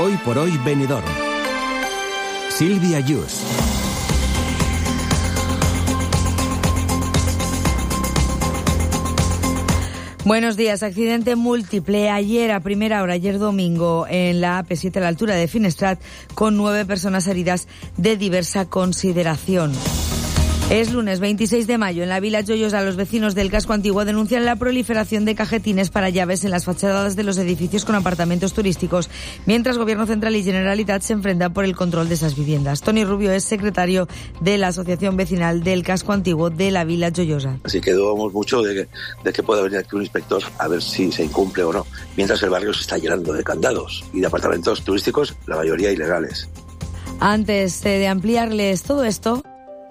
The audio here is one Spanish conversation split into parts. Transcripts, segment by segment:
Hoy por hoy Benidorm. Sílvia Yus. Buenos días. Accidente múltiple ayer a primera hora, ayer domingo, en la AP7 a la altura de Finestrat, con 9 personas heridas de diversa consideración. Es lunes 26 de mayo. En la Vila Joiosa, los vecinos del casco antiguo denuncian la proliferación de cajetines para llaves en las fachadas de los edificios con apartamentos turísticos, mientras Gobierno Central y Generalitat se enfrentan por el control de esas viviendas. Toni Rubio es secretario de la Asociación Vecinal del Casco Antiguo de la Vila Joiosa. Así que dudamos mucho de que pueda venir aquí un inspector a ver si se incumple o no, mientras el barrio se está llenando de candados y de apartamentos turísticos, la mayoría ilegales. Antes de ampliarles todo esto,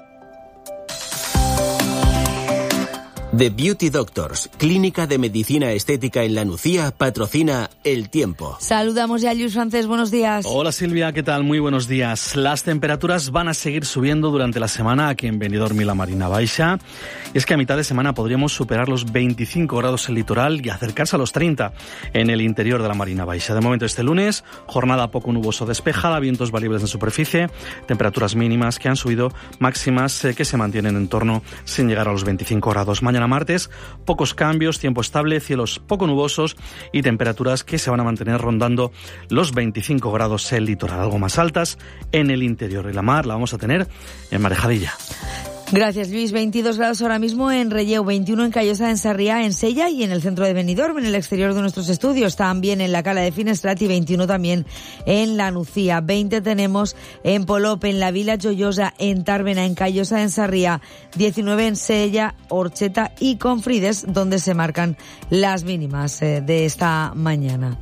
The Beauty Doctors, clínica de medicina estética en La Nucía, patrocina El Tiempo. Saludamos ya a Lluís Francés, buenos días. Hola Silvia, ¿qué tal? Muy buenos días. Las temperaturas van a seguir subiendo durante la semana aquí en Benidorm y la Marina Baixa. Y es que a mitad de semana podríamos superar los 25 grados en el litoral y acercarse a los 30 en el interior de la Marina Baixa. De momento este lunes, jornada poco nuboso despejada, vientos variables en superficie, temperaturas mínimas que han subido, máximas que se mantienen en torno sin llegar a los 25 grados. Mañana martes, pocos cambios, tiempo estable, cielos poco nubosos y temperaturas que se van a mantener rondando los 25 grados en el litoral, algo más altas en el interior. Y la mar la vamos a tener en Marejadilla. Gracias, Luis. 22 grados ahora mismo en Relleu, 21 en Callosa, en Sarriá, en Sella y en el centro de Benidorm, en el exterior de nuestros estudios, también en la Cala de Finestrat, y 21 también en La Nucía. 20 tenemos en Polop, en la Vila Joiosa, en Tàrbena, en Callosa, en Sarriá, 19 en Sella, Orcheta y Confrides, donde se marcan las mínimas de esta mañana.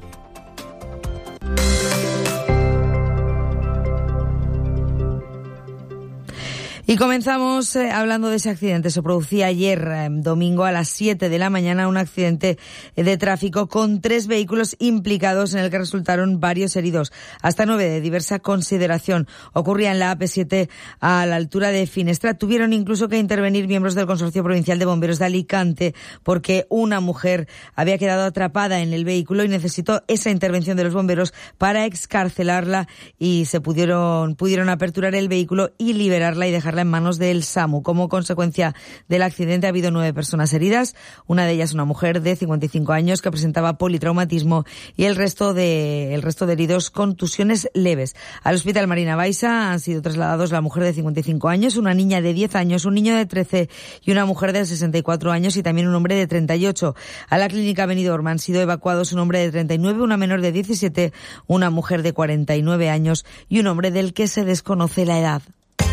Y comenzamos hablando de ese accidente. Se producía ayer, domingo, a las 7 de la mañana, un accidente de tráfico con 3 vehículos implicados en el que resultaron varios heridos, hasta 9 de diversa consideración. Ocurría en la AP7 a la altura de Finestrat. Tuvieron incluso que intervenir miembros del Consorcio Provincial de Bomberos de Alicante porque una mujer había quedado atrapada en el vehículo y necesitó esa intervención de los bomberos para excarcelarla, y se pudieron aperturar el vehículo y liberarla y dejarla en manos del SAMU. Como consecuencia del accidente ha habido 9 personas heridas, una de ellas una mujer de 55 años que presentaba politraumatismo y el resto de heridos contusiones leves. Al Hospital Marina Baixa han sido trasladados la mujer de 55 años, una niña de 10 años, un niño de 13 y una mujer de 64 años y también un hombre de 38. A la clínica Benidorm han sido evacuados un hombre de 39, una menor de 17, una mujer de 49 años y un hombre del que se desconoce la edad.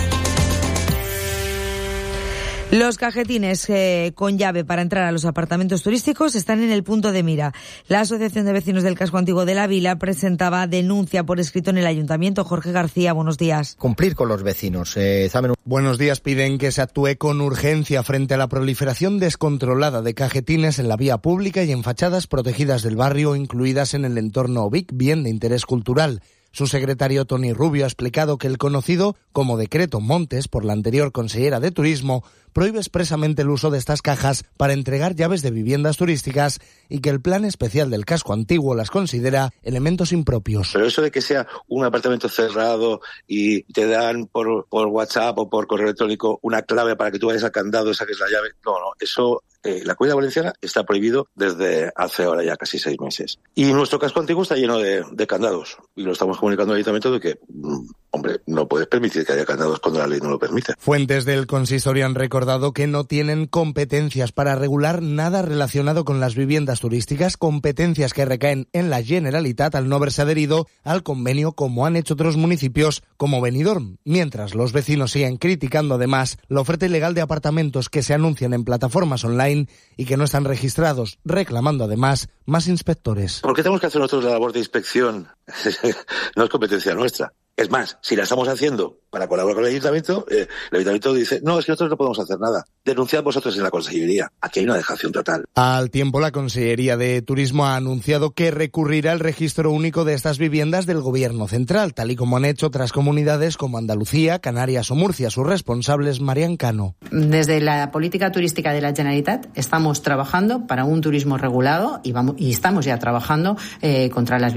Los cajetines con llave para entrar a los apartamentos turísticos están en el punto de mira. La Asociación de Vecinos del Casco Antiguo de la Vila presentaba denuncia por escrito en el Ayuntamiento. Jorge García, buenos días. Cumplir con los vecinos. Buenos días. Piden que se actúe con urgencia frente a la proliferación descontrolada de cajetines en la vía pública y en fachadas protegidas del barrio, incluidas en el entorno BIC, bien de interés cultural. Su secretario Toni Rubio ha explicado que el conocido como Decreto Montes por la anterior consellera de Turismo prohíbe expresamente el uso de estas cajas para entregar llaves de viviendas turísticas y que el plan especial del casco antiguo las considera elementos impropios. Pero eso de que sea un apartamento cerrado y te dan por WhatsApp o por correo electrónico una clave para que tú vayas al candado y saques la llave, no, eso la Comunidad Valenciana está prohibido desde hace ahora ya casi 6 meses. Y nuestro casco antiguo está lleno de candados y lo estamos comunicando al Ayuntamiento de que, hombre, no puedes permitir que haya candados cuando la ley no lo permite. Fuentes del consistorio han recordado que no tienen competencias para regular nada relacionado con las viviendas turísticas, competencias que recaen en la Generalitat al no haberse adherido al convenio como han hecho otros municipios como Benidorm, mientras los vecinos siguen criticando además la oferta ilegal de apartamentos que se anuncian en plataformas online y que no están registrados, reclamando además más inspectores. ¿Por qué tenemos que hacer nosotros la labor de inspección? No es competencia nuestra. Es más, si la estamos haciendo para colaborar con el Ayuntamiento dice, no, es que nosotros no podemos hacer nada. Denunciad vosotros en la Consellería. Aquí hay una dejación total. Al tiempo, la Consellería de Turismo ha anunciado que recurrirá al registro único de estas viviendas del Gobierno Central, tal y como han hecho otras comunidades como Andalucía, Canarias o Murcia. Sus responsables, Marian Cano. Desde la política turística de la Generalitat estamos trabajando para un turismo regulado y estamos ya trabajando contra las